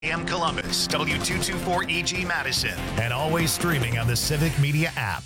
AM Columbus, W224EG Madison, and always streaming on the Civic Media app.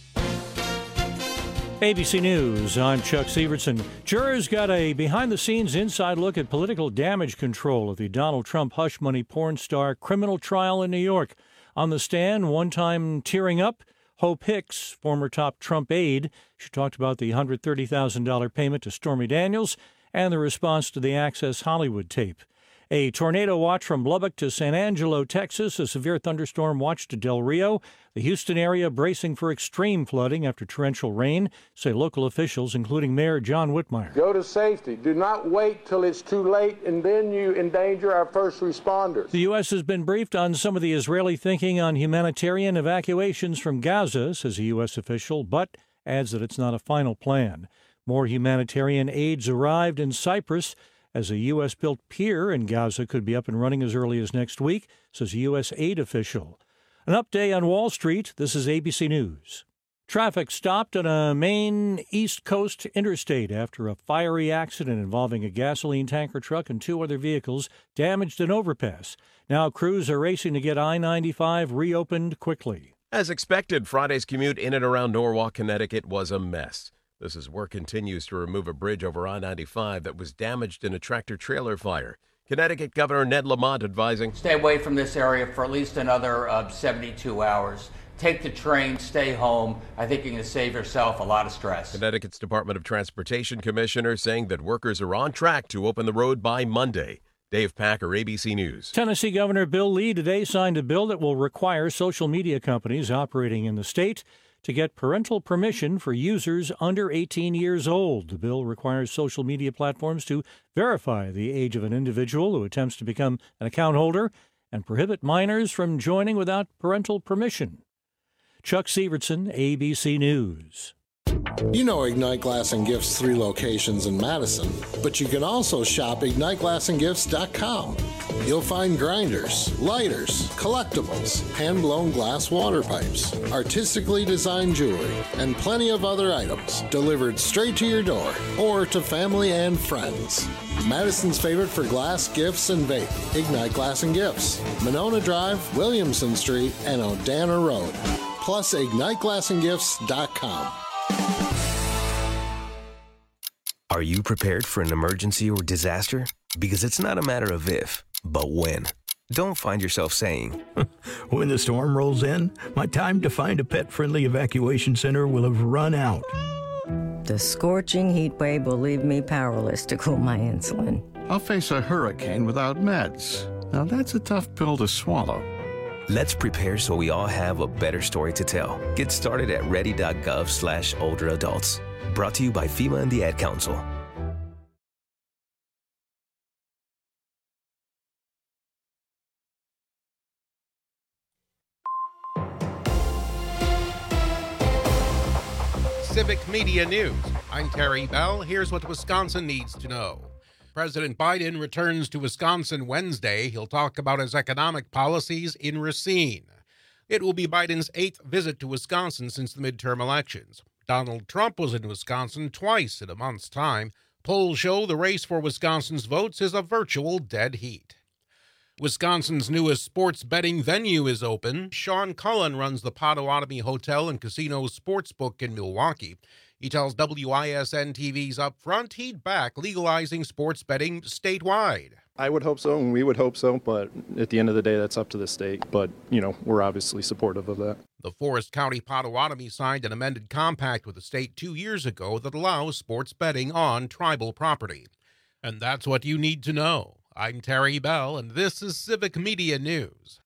ABC News, I'm Chuck Severson. Jurors got a behind-the-scenes inside look at political damage control at the Donald Trump hush money porn star criminal trial in New York. On the stand, one time tearing up, Hope Hicks, former top Trump aide. She talked about the $130,000 payment to Stormy Daniels and the response to the Access Hollywood tape. A tornado watch from Lubbock to San Angelo, Texas. A severe thunderstorm watch to Del Rio. The Houston area bracing for extreme flooding after torrential rain, say local officials, including Mayor John Whitmire. Go to safety. Do not wait till it's too late, and then you endanger our first responders. The U.S. has been briefed on some of the Israeli thinking on humanitarian evacuations from Gaza, says a U.S. official, but adds that it's not a final plan. More humanitarian aids arrived in Cyprus, as a U.S.-built pier in Gaza could be up and running as early as next week, says a U.S. aid official. An update on Wall Street. This is ABC News. Traffic stopped on a Maine East Coast interstate after a fiery accident involving a gasoline tanker truck and two other vehicles damaged an overpass. Now crews are racing to get I-95 reopened quickly. As expected, Friday's commute in and around Norwalk, Connecticut was a mess. This as work continues to remove a bridge over I-95 that was damaged in a tractor-trailer fire. Connecticut Governor Ned Lamont advising, stay away from this area for at least another 72 hours. Take the train, stay home. I think you're going to save yourself a lot of stress. Connecticut's Department of Transportation Commissioner saying that workers are on track to open the road by Monday. Dave Packer, ABC News. Tennessee Governor Bill Lee today signed a bill that will require social media companies operating in the state to get parental permission for users under 18 years old. The bill requires social media platforms to verify the age of an individual who attempts to become an account holder and prohibit minors from joining without parental permission. Chuck Severson, ABC News. You know Ignite Glass and Gifts 3 locations in Madison, but you can also shop IgniteGlassandGifts.com. You'll find grinders, lighters, collectibles, hand-blown glass water pipes, artistically designed jewelry, and plenty of other items delivered straight to your door or to family and friends. Madison's favorite for glass, gifts, and vape, Ignite Glass and Gifts, Monona Drive, Williamson Street, and O'Dana Road. Plus IgniteGlassandGifts.com. Are you prepared for an emergency or disaster? Because it's not a matter of if, but when. Don't find yourself saying, when the storm rolls in, my time to find a pet-friendly evacuation center will have run out. The scorching heat wave will leave me powerless to cool my insulin. I'll face a hurricane without meds. Now that's a tough pill to swallow. Let's prepare so we all have a better story to tell. Get started at ready.gov/older adults. Brought to you by FEMA and the Ad Council. Civic Media News. I'm Terry Bell. Here's what Wisconsin needs to know. President Biden returns to Wisconsin Wednesday. He'll talk about his economic policies in Racine. It will be Biden's 8th visit to Wisconsin since the midterm elections. Donald Trump was in Wisconsin twice in a month's time. Polls show the race for Wisconsin's votes is a virtual dead heat. Wisconsin's newest sports betting venue is open. Sean Cullen runs the Potawatomi Hotel and Casino Sportsbook in Milwaukee. He tells WISN TV's Upfront he'd back legalizing sports betting statewide. I would hope so, and we would hope so, but at the end of the day, that's up to the state. But, we're obviously supportive of that. The Forest County Potawatomi signed an amended compact with the state 2 years ago that allows sports betting on tribal property. And that's what you need to know. I'm Terry Bell, and this is Civic Media News.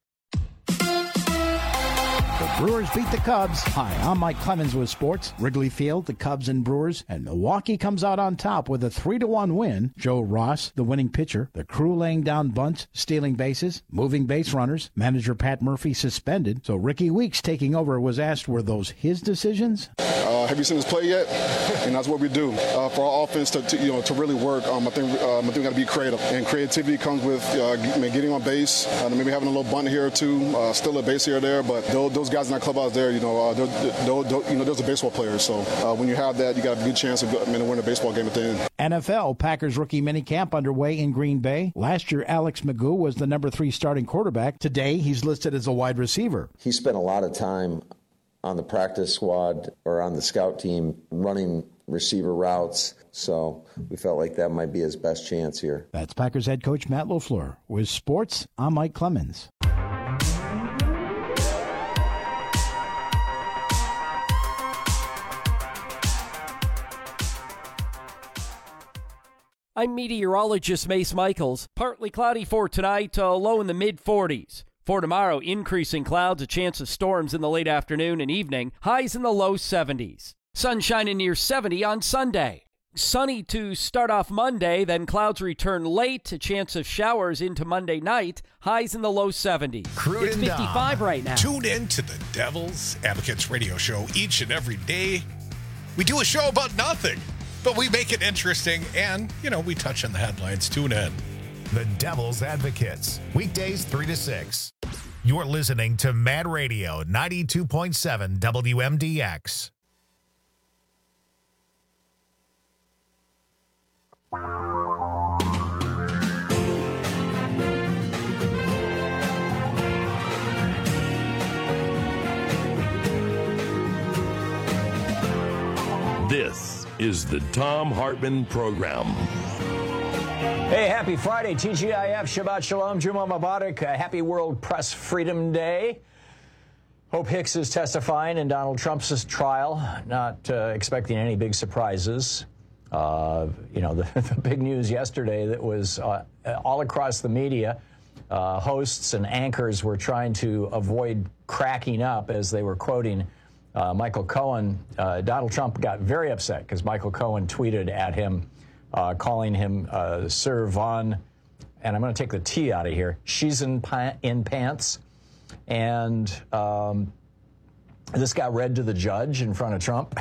The Brewers beat the Cubs. Hi, I'm Mike Clemens with sports. Wrigley Field, the Cubs and Brewers, and Milwaukee comes out on top with a 3-1 win. Joe Ross, the winning pitcher, the crew laying down bunts, stealing bases, moving base runners. Manager Pat Murphy suspended, so Ricky Weeks taking over was asked, were those his decisions? Have you seen us play yet? And that's what we do. For our offense to really work, I think we got to be creative. And creativity comes with getting on base, maybe having a little bunt here or two, still a base here or there, but those those guys in that clubhouse there, those are baseball players. So when you have that, you got a good chance of winning a baseball game at the end. NFL Packers rookie minicamp underway in Green Bay. Last year, Alex Magoo was the number 3 starting quarterback. Today, he's listed as a wide receiver. He spent a lot of time on the practice squad or on the scout team running receiver routes. So we felt like that might be his best chance here. That's Packers head coach Matt LaFleur. With sports, I'm Mike Clemens. I'm meteorologist Mace Michaels. Partly cloudy for tonight, low in the mid-40s. For tomorrow, increasing clouds, a chance of storms in the late afternoon and evening, highs in the low 70s. Sunshine near 70 on Sunday. Sunny to start off Monday, then clouds return late, a chance of showers into Monday night, highs in the low 70s. It's 55 right now. Tune in to the Devil's Advocates radio show each and every day. We do a show about nothing, but we make it interesting and, we touch on the headlines. Tune in. The Devil's Advocates, weekdays 3 to 6. You're listening to Mad Radio 92.7 WMDX. This is the Thom Hartmann Program. Hey, happy Friday, TGIF, Shabbat Shalom, Juma Mubarak, happy World Press Freedom Day. Hope Hicks is testifying in Donald Trump's trial, not expecting any big surprises. The big news yesterday that was all across the media, hosts and anchors were trying to avoid cracking up as they were quoting Michael Cohen. Donald Trump got very upset because Michael Cohen tweeted at him, calling him Sir Von, and I'm going to take the T out of here, she's in pants. And this got read to the judge in front of Trump.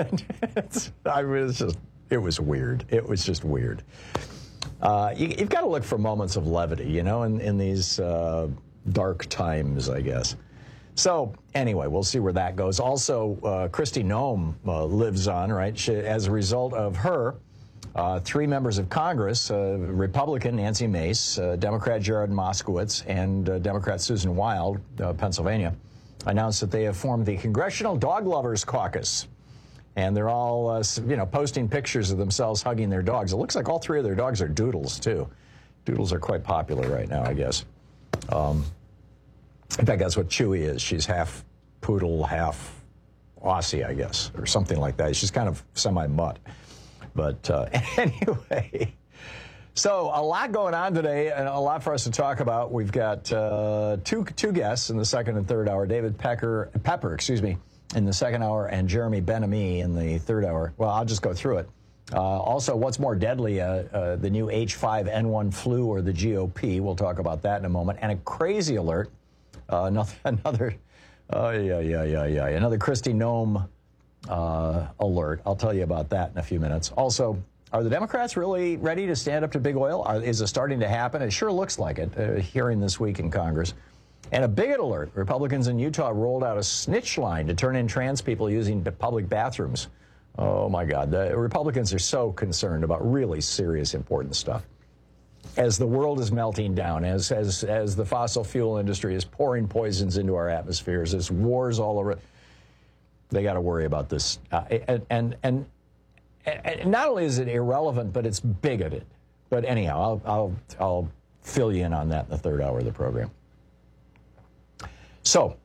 It was weird. It was just weird. You've got to look for moments of levity, in these dark times, I guess. So anyway, we'll see where that goes. Also, Kristi Noem lives on, right? As a result of her, 3 members of Congress, Republican Nancy Mace, Democrat Jared Moskowitz, and Democrat Susan Wild, Pennsylvania, announced that they have formed the Congressional Dog Lovers Caucus. And they're all, posting pictures of themselves hugging their dogs. It looks like all 3 of their dogs are doodles, too. Doodles are quite popular right now, I guess. In fact, that's what Chewy is. She's half poodle, half Aussie, I guess, or something like that. She's kind of semi-mutt. But anyway, so a lot going on today and a lot for us to talk about. We've got two guests in the second and third hour. David Pepper, in the second hour, and Jeremy Ben-Ami in the third hour. Well, I'll just go through it. Also, what's more deadly, the new H5N1 flu or the GOP? We'll talk about that in a moment. And a crazy alert, another Kristi Noem alert. I'll tell you about that in a few minutes. Also, are the Democrats really ready to stand up to big oil? Is it starting to happen? It sure looks like it, hearing this week in Congress. And a bigot alert. Republicans in Utah rolled out a snitch line to turn in trans people using public bathrooms. Oh, my God. The Republicans are so concerned about really serious, important stuff. As the world is melting down, as the fossil fuel industry is pouring poisons into our atmospheres, there's wars all over, they got to worry about this. And not only is it irrelevant, but it's bigoted. But anyhow, I'll fill you in on that in the third hour of the program. So,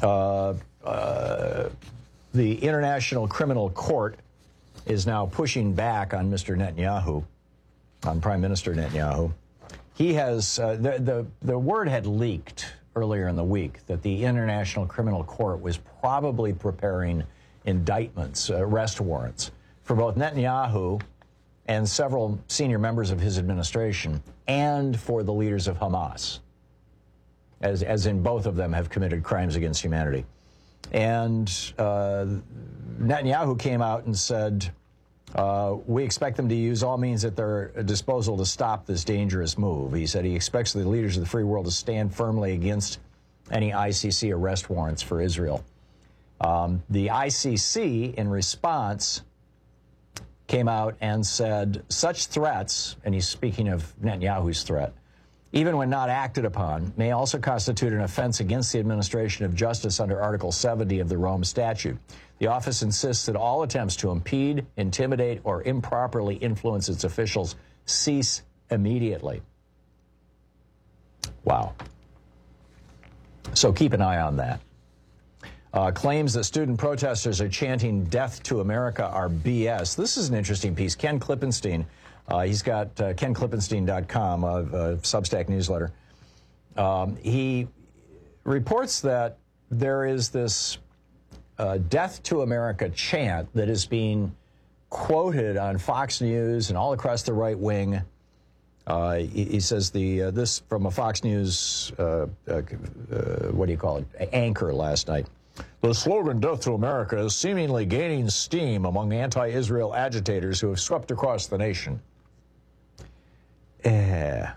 the International Criminal Court is now pushing back on Mr. Netanyahu, on Prime Minister Netanyahu. He has, the word had leaked earlier in the week that the International Criminal Court was probably preparing indictments, arrest warrants, for both Netanyahu and several senior members of his administration, and for the leaders of Hamas, as in both of them have committed crimes against humanity. And Netanyahu came out and said, we expect them to use all means at their disposal to stop this dangerous move. He said he expects the leaders of the free world to stand firmly against any ICC arrest warrants for Israel. The ICC, in response, came out and said such threats, and he's speaking of Netanyahu's threat, even when not acted upon, may also constitute an offense against the administration of justice under Article 70 of the Rome Statute. The office insists that all attempts to impede, intimidate, or improperly influence its officials cease immediately. Wow. So keep an eye on that. Claims that student protesters are chanting death to America are BS. This is an interesting piece. Ken Klippenstein, he's got KenKlippenstein.com, a Substack newsletter. He reports that there is this death to America chant that is being quoted on Fox News and all across the right wing. He says this from a Fox News, anchor last night. The slogan, Death to America, is seemingly gaining steam among anti-Israel agitators who have swept across the nation. And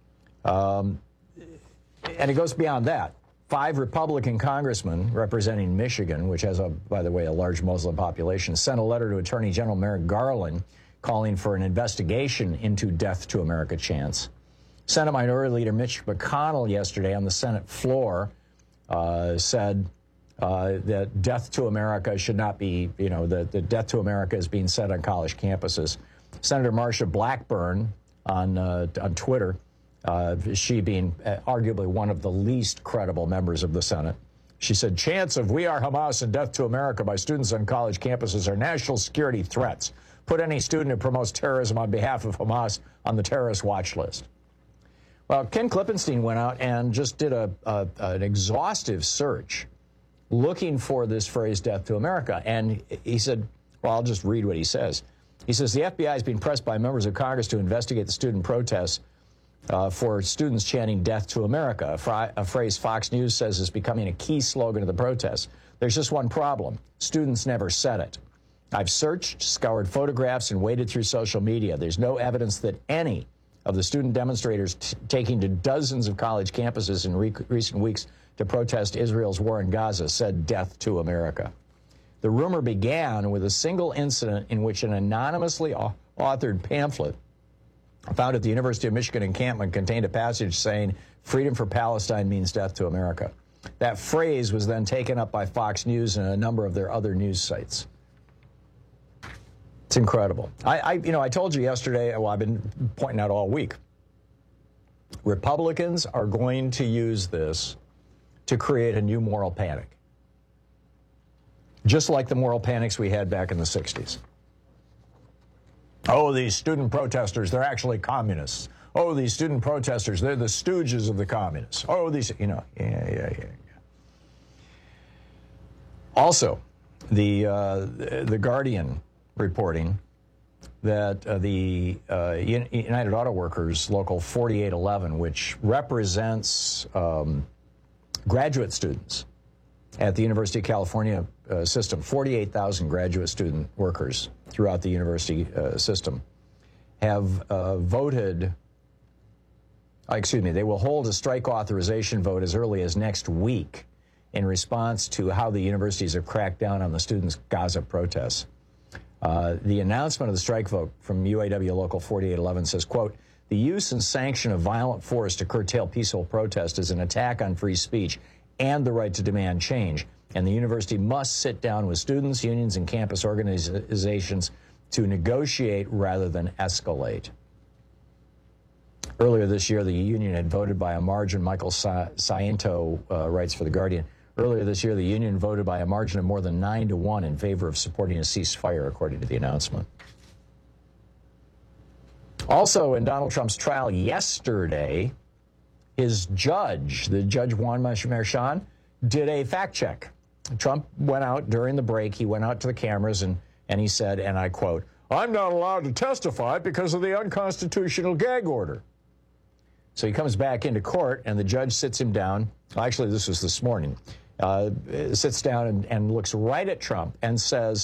it goes beyond that. 5 Republican congressmen representing Michigan, which has, by the way, a large Muslim population, sent a letter to Attorney General Merrick Garland calling for an investigation into Death to America chants. Senate Minority Leader Mitch McConnell yesterday on the Senate floor said that Death to America should not be, that Death to America is being said on college campuses. Senator Marsha Blackburn on Twitter, she being arguably one of the least credible members of the Senate, she said, chants of "We Are Hamas" and "Death to America" by students on college campuses are national security threats. Put any student who promotes terrorism on behalf of Hamas on the terrorist watch list. Well, Ken Klippenstein went out and just did an exhaustive search looking for this phrase, Death to America. And he said, well, I'll just read what he says. He says, the FBI is being pressed by members of Congress to investigate the student protests for students chanting Death to America, a phrase Fox News says is becoming a key slogan of the protests. There's just one problem. Students never said it. I've searched, scoured photographs, and waded through social media. There's no evidence that any of the student demonstrators taking to dozens of college campuses in recent weeks to protest Israel's war in Gaza said Death to America. The rumor began with a single incident in which an anonymously authored pamphlet found at the University of Michigan encampment contained a passage saying, "Freedom for Palestine means death to America." That phrase was then taken up by Fox News and a number of their other news sites. It's incredible. I told you yesterday, well, I've been pointing out all week, Republicans are going to use this to create a new moral panic. Just like the moral panics we had back in the 60s. Oh, these student protesters, they're actually communists. Oh, these student protesters, they're the stooges of the communists. Oh, these, yeah. Also, the Guardian reporting that the United Auto Workers Local 4811, which represents graduate students at the University of California system, 48,000 graduate student workers throughout the university system, have voted, they will hold a strike authorization vote as early as next week in response to how the universities have cracked down on the students' Gaza protests. The announcement of the strike vote from UAW Local 4811 says, quote, "The use and sanction of violent force to curtail peaceful protest is an attack on free speech and the right to demand change, and the university must sit down with students, unions, and campus organizations to negotiate rather than escalate." Earlier this year, the union had voted by a margin. Michael Saento writes for The Guardian. Earlier this year, the union voted by a margin of more than 9-1 in favor of supporting a ceasefire, according to the announcement. Also, in Donald Trump's trial yesterday, his judge, the Judge Juan Merchan, did a fact check. Trump went out during the break. He went out to the cameras and he said, and I quote, "I'm not allowed to testify because of the unconstitutional gag order." So he comes back into court, and the judge sits him down. Actually, this was this morning. Sits down and looks right at Trump and says,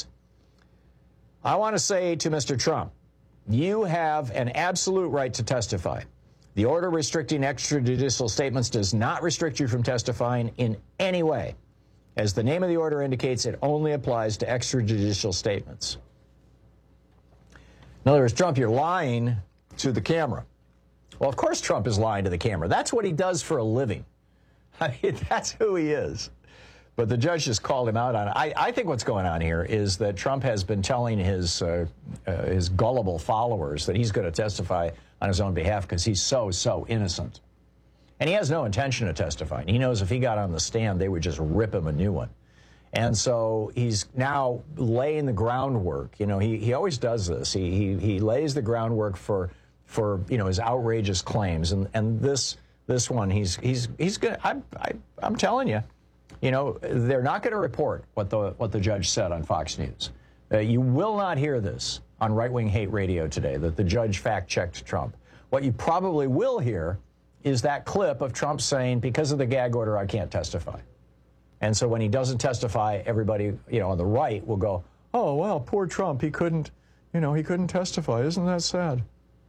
"I want to say to Mr. Trump, you have an absolute right to testify. The order restricting extrajudicial statements does not restrict you from testifying in any way. As the name of the order indicates, it only applies to extrajudicial statements. In other words, Trump, you're lying to the camera. Well, of course Trump is lying to the camera. That's what he does for a living. I mean, that's who he is. But the judge just called him out on it. I think what's going on here is that Trump has been telling his gullible followers that he's going to testify on his own behalf because he's so innocent. And he has no intention of testifying. He knows if he got on the stand, they would just rip him a new one. And so he's now laying the groundwork. You know, he always does this. He lays the groundwork for you know, his outrageous claims. And this one, he's going to, I'm telling you, you know, they're not going to report what the judge said on Fox News. You will not hear this on right-wing hate radio today, that the judge fact-checked Trump. What you probably will hear is that clip of Trump saying, because of the gag order, I can't testify. And so when he doesn't testify, everybody, you know, on the right will go, oh, well, poor Trump, he couldn't testify. Isn't that sad?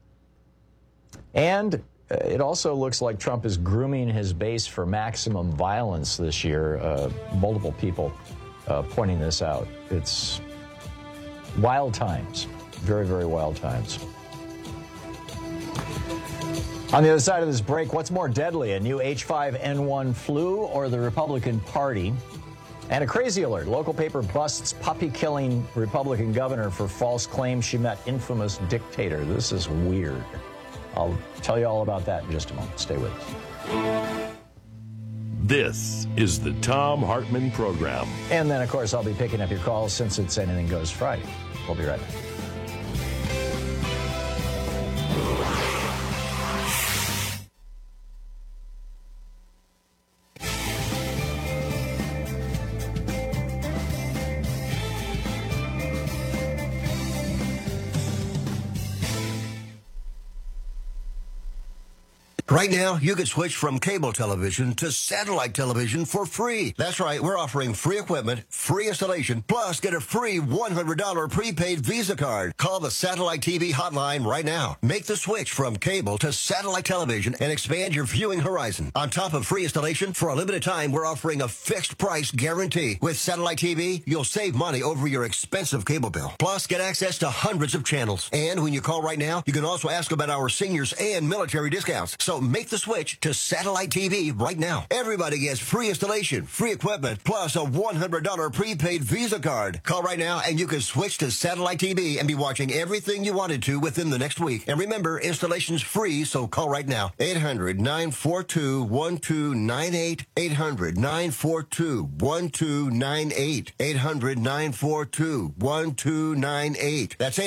And it also looks like Trump is grooming his base for maximum violence this year. Multiple people pointing this out. It's wild times, very, very wild times. On the other side of this break, what's more deadly, a new H5N1 flu or the Republican Party? And a crazy alert. Local paper busts puppy-killing Republican governor for false claims she met infamous dictator. This is weird. I'll tell you all about that in just a moment. Stay with us. This is the Thom Hartmann Program. And then, of course, I'll be picking up your calls since it's Anything Goes Friday. We'll be right back. Right now, you can switch from cable television to satellite television for free. That's right, we're offering free equipment, free installation, plus get a free $100 prepaid Visa card. Call the Satellite TV hotline right now. Make the switch from cable to satellite television and expand your viewing horizon. On top of free installation, for a limited time, we're offering a fixed price guarantee. With Satellite TV, you'll save money over your expensive cable bill. Plus, get access to hundreds of channels. And when you call right now, you can also ask about our seniors and military discounts. So make the switch to Satellite TV right now. Everybody gets free installation, free equipment, plus a $100 prepaid Visa card. Call right now and you can switch to Satellite TV and be watching everything you wanted to within the next week. And remember, installation's free, so call right now. 800-942-1298. 800-942-1298. 800-942-1298. That's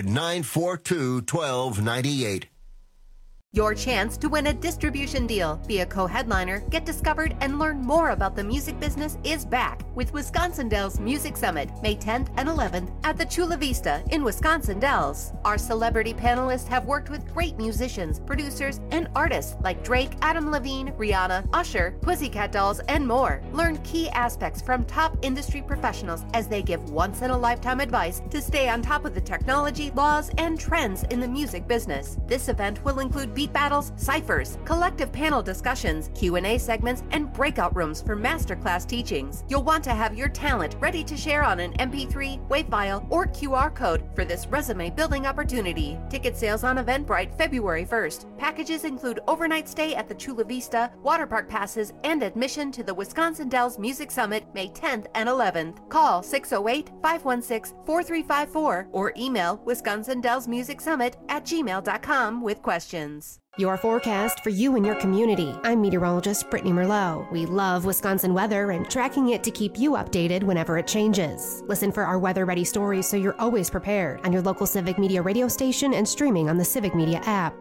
800-942-1298. Your chance to win a distribution deal, be a co-headliner, get discovered, and learn more about the music business is back with Wisconsin Dells Music Summit, May 10th and 11th at the Chula Vista in Wisconsin Dells. Our celebrity panelists have worked with great musicians, producers, and artists like Drake, Adam Levine, Rihanna, Usher, Pussycat Dolls, and more. Learn key aspects from top industry professionals as they give once-in-a-lifetime advice to stay on top of the technology, laws, and trends in the music business. This event will include beat battles, ciphers, collective panel discussions, Q&A segments, and breakout rooms for masterclass teachings. You'll want to have your talent ready to share on an MP3, WAV file, or QR code for this resume-building opportunity. Ticket sales on Eventbrite February 1st. Packages include overnight stay at the Chula Vista, water park passes, and admission to the Wisconsin Dells Music Summit May 10th and 11th. Call 608-516-4354 or email wisconsindellsmusicsummit@gmail.com with questions. Your forecast for you and your community. I'm meteorologist Brittany Merlot. We love Wisconsin weather and tracking it to keep you updated whenever it changes. Listen for our weather-ready stories so you're always prepared on your local Civic Media radio station and streaming on the Civic Media app.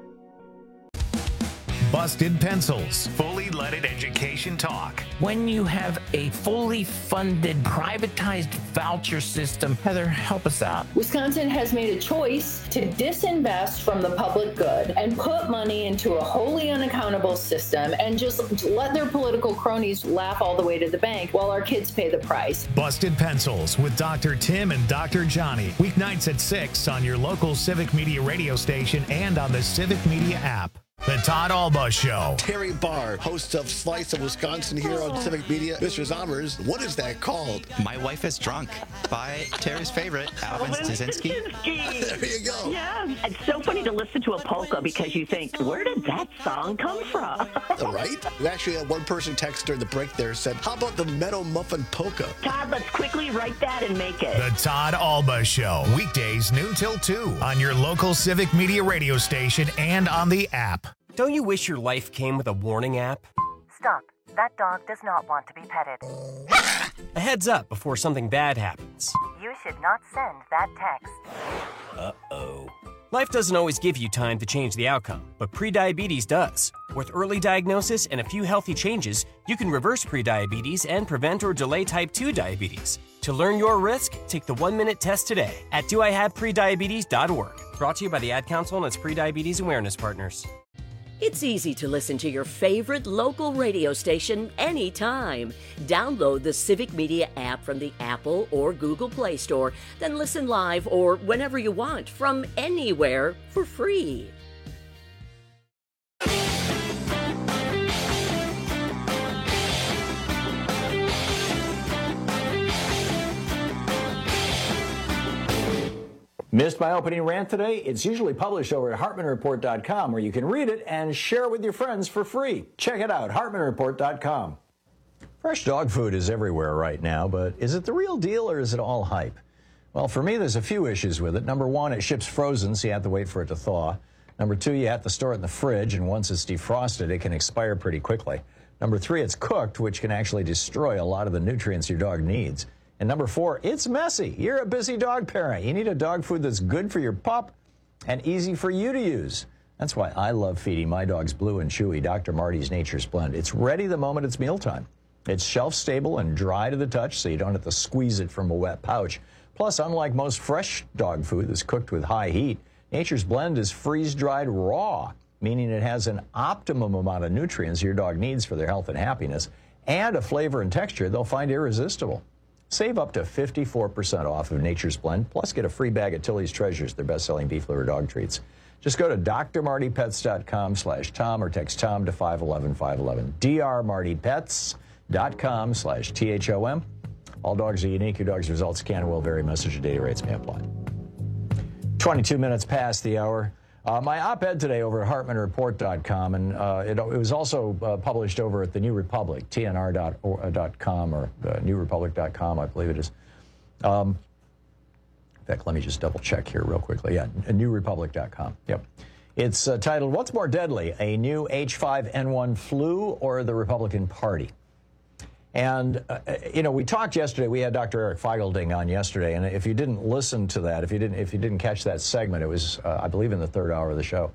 Busted Pencils, fully leaded education talk. When you have a fully funded, privatized voucher system, Heather, help us out. Wisconsin has made a choice to disinvest from the public good and put money into a wholly unaccountable system and just let their political cronies laugh all the way to the bank while our kids pay the price. Busted Pencils with Dr. Tim and Dr. Johnny. Weeknights at 6 on your local Civic Media radio station and on the Civic Media app. The Todd Alba Show. Terry Barr, host of Slice of Wisconsin here on Civic Media. Mr. Zommers, what is that called? My Wife is Drunk by Terry's favorite, Alvin Staszynski. There you go. Yeah, it's so funny to listen to a polka because you think, where did that song come from? All right. We actually had one person text during the break there said, how about the Meadow Muffin Polka? Todd, let's quickly write that and make it. The Todd Alba Show. Weekdays noon till 2 on your local Civic Media radio station and on the app. Don't you wish your life came with a warning app? Stop. That dog does not want to be petted. A heads up before something bad happens. You should not send that text. Uh-oh. Life doesn't always give you time to change the outcome, but prediabetes does. With early diagnosis and a few healthy changes, you can reverse prediabetes and prevent or delay type 2 diabetes. To learn your risk, take the 1-minute test today at doihaveprediabetes.org. Brought to you by the Ad Council and its prediabetes awareness partners. It's easy to listen to your favorite local radio station anytime. Download the Civic Media app from the Apple or Google Play Store, then listen live or whenever you want from anywhere for free. Missed my opening rant today? It's usually published over at HartmanReport.com, where you can read it and share it with your friends for free. Check it out, HartmanReport.com. Fresh dog food is everywhere right now, but is it the real deal or is it all hype? Well, for me, there's a few issues with it. Number one, it ships frozen, so you have to wait for it to thaw. Number two, you have to store it in the fridge, and once it's defrosted, it can expire pretty quickly. Number three, it's cooked, which can actually destroy a lot of the nutrients your dog needs. And number four, it's messy. You're a busy dog parent. You need a dog food that's good for your pup and easy for you to use. That's why I love feeding my dogs Blue and Chewy Dr. Marty's Nature's Blend. It's ready the moment it's mealtime. It's shelf-stable and dry to the touch, so you don't have to squeeze it from a wet pouch. Plus, unlike most fresh dog food that's cooked with high heat, Nature's Blend is freeze-dried raw, meaning it has an optimum amount of nutrients your dog needs for their health and happiness, and a flavor and texture they'll find irresistible. Save up to 54% off of Nature's Blend, plus get a free bag of Tilly's Treasures, their best-selling beef liver dog treats. Just go to drmartypets.com/Tom or text Tom to 511-511. drmartypets.com/THOM. All dogs are unique. Your dog's results can and will vary. Message and data rates may apply. 22 minutes past the hour. My op-ed today over at HartmanReport.com, and it was also published over at the New Republic, TNR.com or NewRepublic.com, I believe it is. In fact, let me just double-check here real quickly. Yeah, NewRepublic.com. Yep. It's titled, What's More Deadly, a New H5N1 Flu or the Republican Party? And, we talked yesterday. We had Dr. Eric Feigl-Ding on yesterday, and if you didn't listen to that, if you didn't catch that segment, it was, I believe, in the third hour of the show.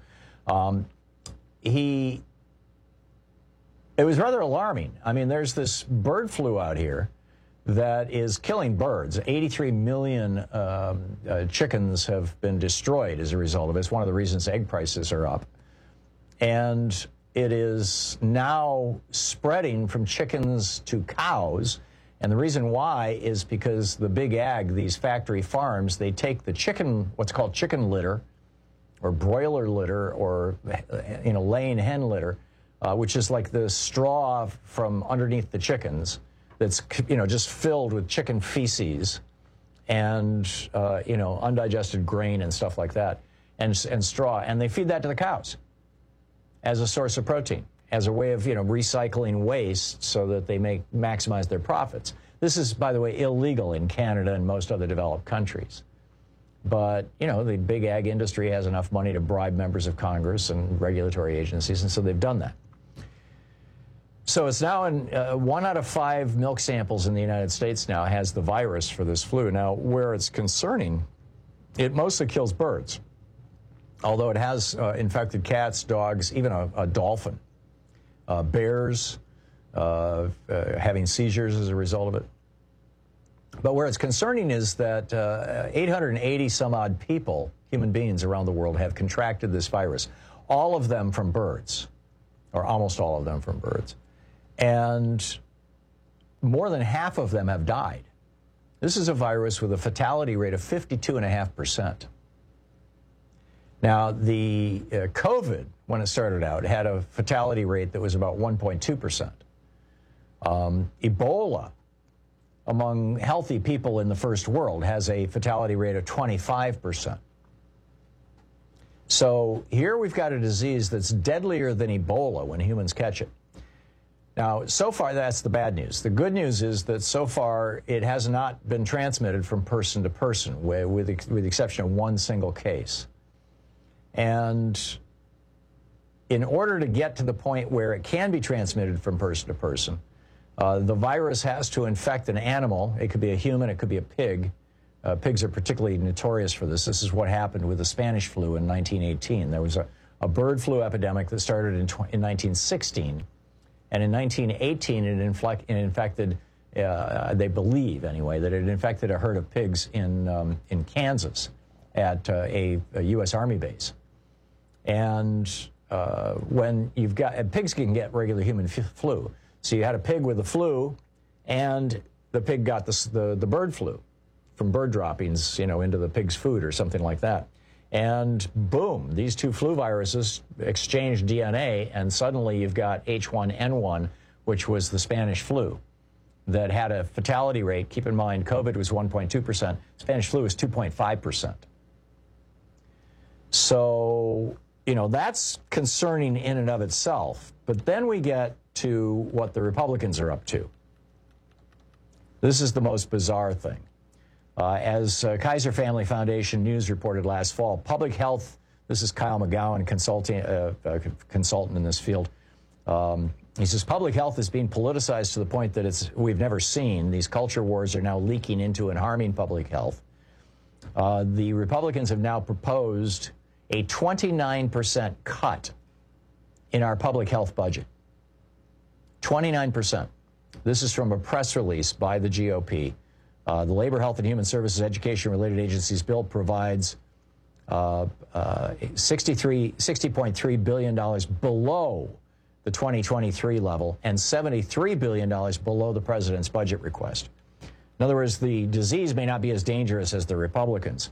It was rather alarming. I mean, there's this bird flu out here that is killing birds. 83 million chickens have been destroyed as a result of it. It's one of the reasons egg prices are up. And it is now spreading from chickens to cows, and the reason why is because the big ag, these factory farms, they take the chicken, what's called chicken litter, or broiler litter, or laying hen litter, which is like the straw from underneath the chickens that's just filled with chicken feces and undigested grain and stuff like that, and straw, and they feed that to the cows as a source of protein, as a way of, recycling waste so that they maximize their profits. This is, by the way, illegal in Canada and most other developed countries. But, the big ag industry has enough money to bribe members of Congress and regulatory agencies, and so they've done that. So it's now in 1 out of 5 milk samples in the United States now has the virus for this flu. Now, where it's concerning, it mostly kills birds, although it has infected cats, dogs, even a dolphin. Bears having seizures as a result of it. But where it's concerning is that 880 some odd people, human beings around the world, have contracted this virus. All of them from birds, or almost all of them from birds. And more than half of them have died. This is a virus with a fatality rate of 52.5%. Now, the COVID, when it started out, had a fatality rate that was about 1.2%. Ebola, among healthy people in the first world, has a fatality rate of 25%. So here we've got a disease that's deadlier than Ebola when humans catch it. Now, so far, that's the bad news. The good news is that so far it has not been transmitted from person to person, with the exception of one single case. And in order to get to the point where it can be transmitted from person to person, the virus has to infect an animal. It could be a human, it could be a pig. Pigs are particularly notorious for this. This is what happened with the Spanish flu in 1918. There was a bird flu epidemic that started in 1916. And in 1918, it infected, they believe anyway, that it infected a herd of pigs in Kansas at a U.S. Army base. And when you've got, pigs can get regular human flu. So you had a pig with the flu, and the pig got the bird flu from bird droppings, into the pig's food or something like that. And boom, these two flu viruses exchanged DNA, and suddenly you've got H1N1, which was the Spanish flu, that had a fatality rate. Keep in mind, COVID was 1.2%. Spanish flu was 2.5%. So, that's concerning in and of itself. But then we get to what the Republicans are up to. This is the most bizarre thing. As Kaiser Family Foundation News reported last fall, public health, this is Kyle McGowan, consultant in this field. He says public health is being politicized to the point that we've never seen. These culture wars are now leaking into and harming public health. The Republicans have now proposed a 29% cut in our public health budget. 29%. This is from a press release by the GOP. The Labor, Health, and Human Services Education-Related Agencies bill provides $60.3 billion below the 2023 level and $73 billion below the president's budget request. In other words, the disease may not be as dangerous as the Republicans.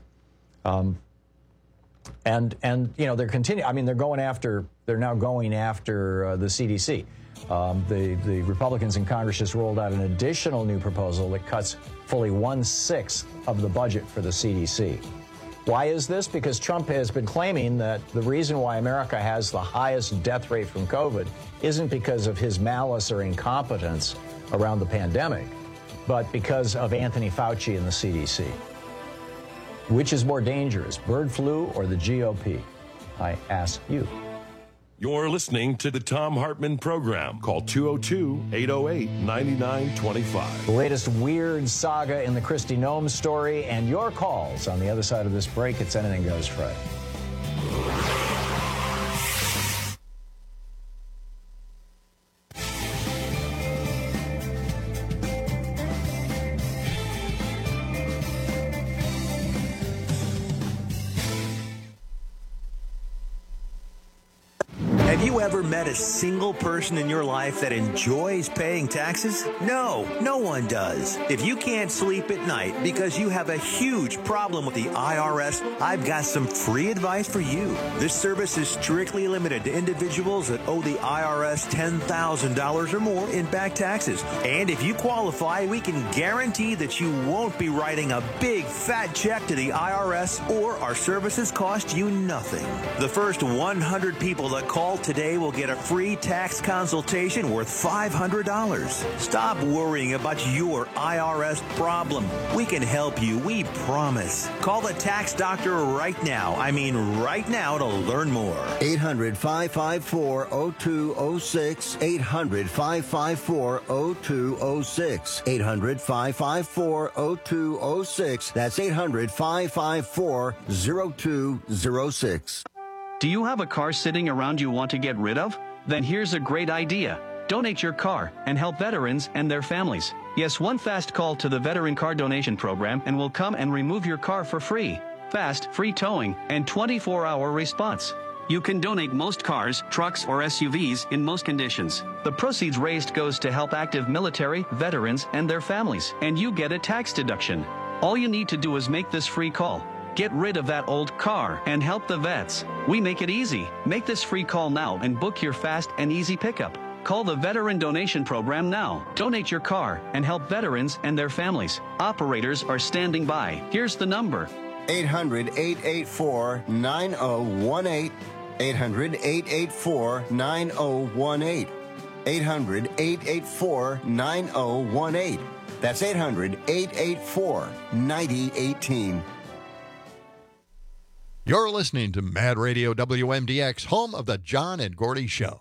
They're continuing. I mean, they're now going after the CDC. The Republicans in Congress just rolled out an additional new proposal that cuts fully 1/6 of the budget for the CDC. Why is this? Because Trump has been claiming that the reason why America has the highest death rate from COVID isn't because of his malice or incompetence around the pandemic, but because of Anthony Fauci and the CDC. Which is more dangerous, bird flu or the GOP? I ask you. You're listening to the Thom Hartmann Program. Call 202-808-9925. The latest weird saga in the Kristi Noem story and your calls on the other side of this break. It's Anything Goes Friday. Have you ever met a single person in your life that enjoys paying taxes? No, no one does. If you can't sleep at night because you have a huge problem with the IRS, I've got some free advice for you. This service is strictly limited to individuals that owe the IRS $10,000 or more in back taxes. And if you qualify, we can guarantee that you won't be writing a big fat check to the IRS, or our services cost you nothing. The first 100 people that call today will get a free tax consultation worth $500. Stop worrying about your IRS problem. We can help you, we promise. Call the tax doctor right now. I mean right now, to learn more. 800-554-0206. 800-554-0206. 800-554-0206. That's 800-554-0206. Do you have a car sitting around you want to get rid of? Then here's a great idea. Donate your car and help veterans and their families. Yes, one fast call to the Veteran Car Donation Program and we'll come and remove your car for free. Fast, free towing, and 24-hour response. You can donate most cars, trucks, or SUVs in most conditions. The proceeds raised goes to help active military, veterans, and their families, and you get a tax deduction. All you need to do is make this free call. Get rid of that old car and help the vets. We make it easy. Make this free call now and book your fast and easy pickup. Call the Veteran Donation Program now. Donate your car and help veterans and their families. Operators are standing by. Here's the number. 800-884-9018. 800-884-9018. 800-884-9018. That's 800-884-9018. You're listening to Mad Radio WMDX, home of the John and Gordy Show.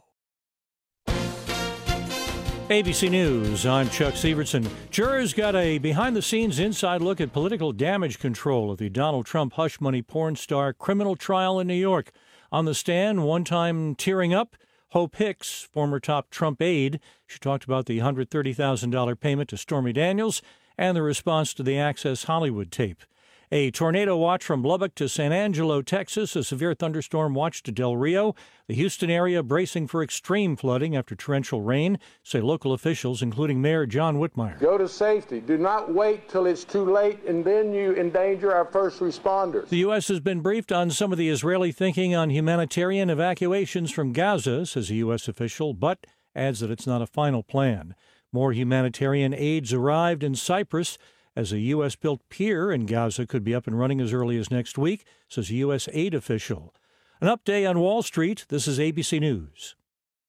ABC News, I'm Chuck Severson. Jurors got a behind-the-scenes inside look at political damage control at the Donald Trump hush money porn star criminal trial in New York. On the stand, one time tearing up, Hope Hicks, former top Trump aide. She talked about the $130,000 payment to Stormy Daniels and the response to the Access Hollywood tape. A tornado watch from Lubbock to San Angelo, Texas. A severe thunderstorm watch to Del Rio. The Houston area bracing for extreme flooding after torrential rain, say local officials, including Mayor John Whitmire. Go to safety. Do not wait till it's too late, and then you endanger our first responders. The U.S. has been briefed on some of the Israeli thinking on humanitarian evacuations from Gaza, says a U.S. official, but adds that it's not a final plan. More humanitarian aids arrived in Cyprus, as a U.S.-built pier in Gaza could be up and running as early as next week, says a U.S. aid official. An update on Wall Street. This is ABC News.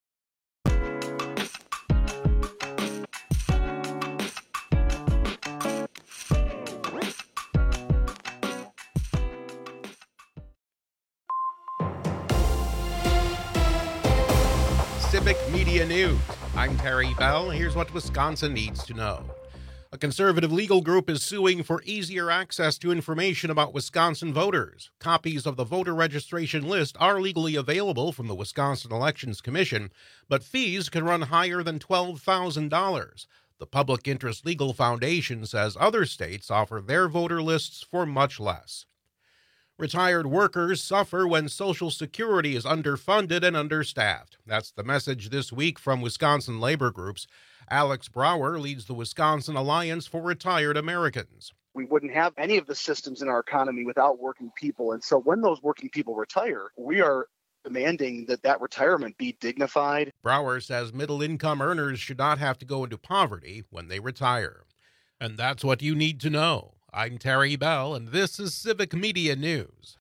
Civic Media News. I'm Terry Bell. Here's what Wisconsin needs to know. A conservative legal group is suing for easier access to information about Wisconsin voters. Copies of the voter registration list are legally available from the Wisconsin Elections Commission, but fees can run higher than $12,000. The Public Interest Legal Foundation says other states offer their voter lists for much less. Retired workers suffer when Social Security is underfunded and understaffed. That's the message this week from Wisconsin labor groups. Alex Brower leads the Wisconsin Alliance for Retired Americans. We wouldn't have any of the systems in our economy without working people. And so when those working people retire, we are demanding that that retirement be dignified. Brower says middle-income earners should not have to go into poverty when they retire. And that's what you need to know. I'm Terry Bell, and this is Civic Media News.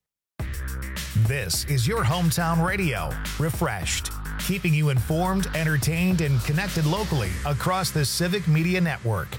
This is your hometown radio, refreshed, keeping you informed, entertained, and connected locally across the Civic Media Network.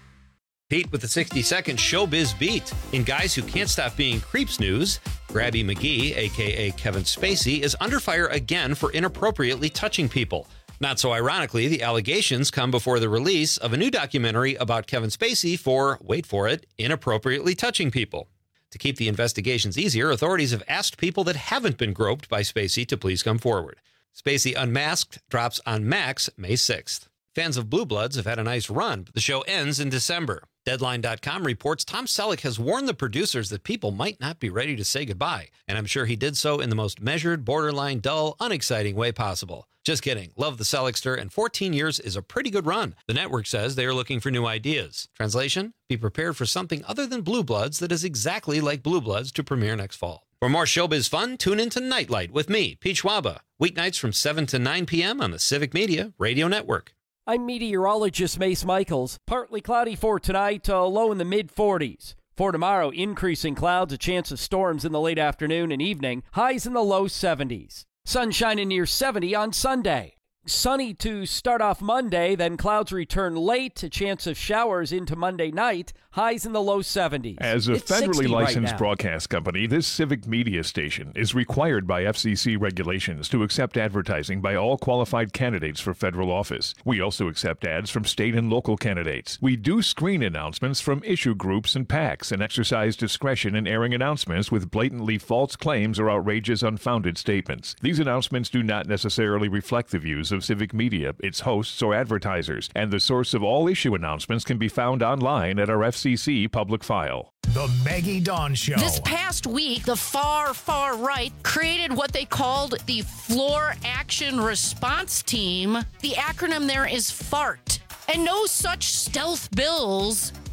Pete with the 60-second Showbiz Beat. In Guys Who Can't Stop Being Creeps news, Grabby McGee, a.k.a. Kevin Spacey, is under fire again for inappropriately touching people. Not so ironically, the allegations come before the release of a new documentary about Kevin Spacey for, wait for it, inappropriately touching people. To keep the investigations easier, authorities have asked people that haven't been groped by Spacey to please come forward. Spacey Unmasked drops on Max May 6th. Fans of Blue Bloods have had a nice run, but the show ends in December. Deadline.com reports Tom Selleck has warned the producers that people might not be ready to say goodbye, and I'm sure he did so in the most measured, borderline dull, unexciting way possible. Just kidding. Love the Selleckster, and 14 years is a pretty good run. The network says they are looking for new ideas. Translation? Be prepared for something other than Blue Bloods that is exactly like Blue Bloods to premiere next fall. For more showbiz fun, tune in to Nightlight with me, Pete Schwaba, weeknights from 7 to 9 p.m. on the Civic Media Radio Network. I'm meteorologist Mace Michaels. Partly cloudy for tonight, low in the mid-40s. For tomorrow, increasing clouds, a chance of storms in the late afternoon and evening, highs in the low 70s. Sunshine near 70 on Sunday. Sunny to start off Monday, then clouds return late, a chance of showers into Monday night, highs in the low 70s. As a It's federally 60 right licensed now. broadcast company, this Civic Media station is required by FCC regulations to accept advertising by all qualified candidates for federal office. We also accept ads from state and local candidates. We do screen announcements from issue groups and PACs and exercise discretion in airing announcements with blatantly false claims or outrageous unfounded statements. These announcements do not necessarily reflect the views of Civic Media, its hosts, or advertisers, and the source of all issue announcements can be found online at our FCC public file. The Maggie Dawn Show. This past week, the far right created what they called the Floor Action Response Team. The acronym there is FART. And no such stealth bills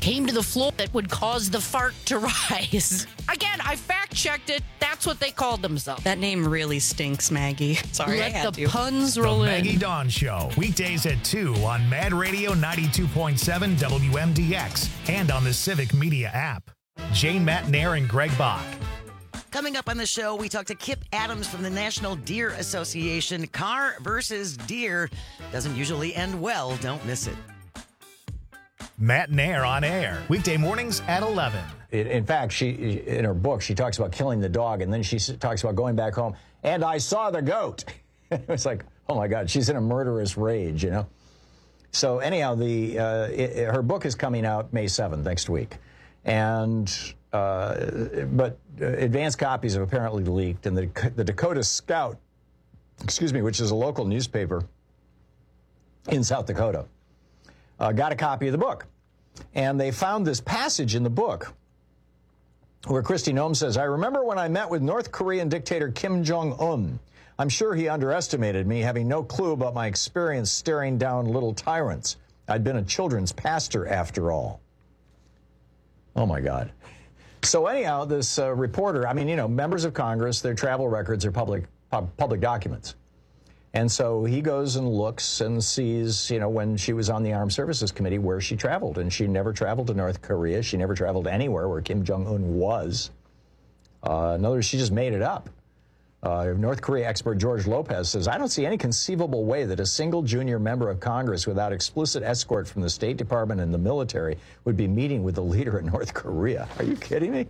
came to the floor that would cause the fart to rise. Again, I fact-checked it. That's what they called themselves. That name really stinks, Maggie. Sorry, I had Let the to. puns roll The in. Maggie Dawn Show, weekdays at 2 on Mad Radio 92.7 WMDX and on the Civic Media app. Jane Matnair and Greg Bach. Coming up on the show, we talk to Kip Adams from the National Deer Association. Car versus deer doesn't usually end well. Don't miss it. Matt Nair on air, weekday mornings at 11. In fact, in her book, she talks about killing the dog, and then she talks about going back home, and I saw the goat. It's like, oh my God, she's in a murderous rage, you know? So anyhow, her book is coming out May 7th, next week. And, but advanced copies have apparently leaked, and the Dakota Scout, which is a local newspaper in South Dakota, got a copy of the book. And they found this passage in the book where Kristi Noem says, I remember when I met with North Korean dictator Kim Jong-un. I'm sure he underestimated me, having no clue about my experience staring down little tyrants. I'd been a children's pastor after all. Oh, my God. So anyhow, this reporter, I mean, you know, members of Congress, their travel records are public documents. And so he goes and looks and sees, you know, when she was on the Armed Services Committee, where she traveled. And she never traveled to North Korea. She never traveled anywhere where Kim Jong-un was. In other words, she just made it up. North Korea expert George Lopez says, I don't see any conceivable way that a single junior member of Congress without explicit escort from the State Department and the military would be meeting with the leader in North Korea. Are you kidding me?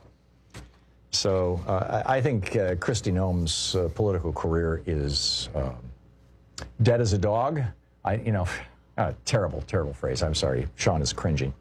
So I think Kristi Noem's political career is dead as a dog. Terrible, terrible phrase. I'm sorry. Sean is cringing.